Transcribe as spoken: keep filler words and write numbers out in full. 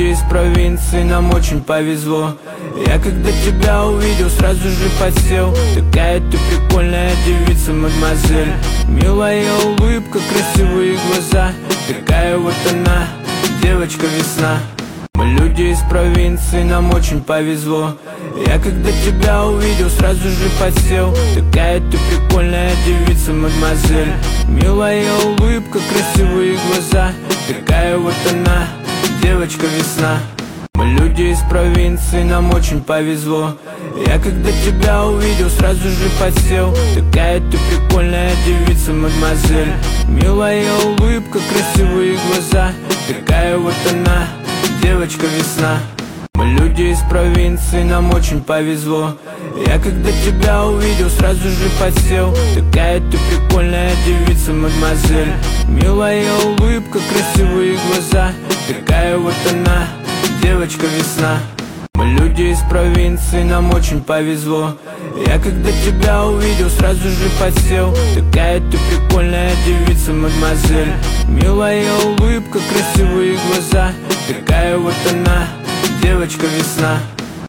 люди из провинции, нам очень повезло. Я когда тебя увидел, сразу же подсел. Такая ты прикольная девица, мадемуазель. Милая улыбка, красивые глаза. Такая вот она, девочка весна. Мы люди из провинции, нам очень повезло. Я когда тебя увидел, сразу же подсел. Такая ты прикольная девица, мадемуазель. Милая улыбка, красивые глаза. Такая вот она, девочка весна. Мы люди из провинции, нам очень повезло. Я когда тебя увидел, сразу же подсел. Такая ты прикольная девица, мадемуазель. Милая улыбка, красивые глаза. Такая вот она, девочка весна. Мы люди из провинции, нам очень повезло. Я когда тебя увидел, сразу же подсел. Такая ты прикольная девица, мадемуазель. Милая улыбка, красивые глаза. Такая вот она, девочка весна. Мы люди из провинции, нам очень повезло. Я когда тебя увидел, сразу же подсел. Такая ты прикольная девица, мадемуазель. Милая улыбка, красивые глаза. Такая вот она, девочка весна.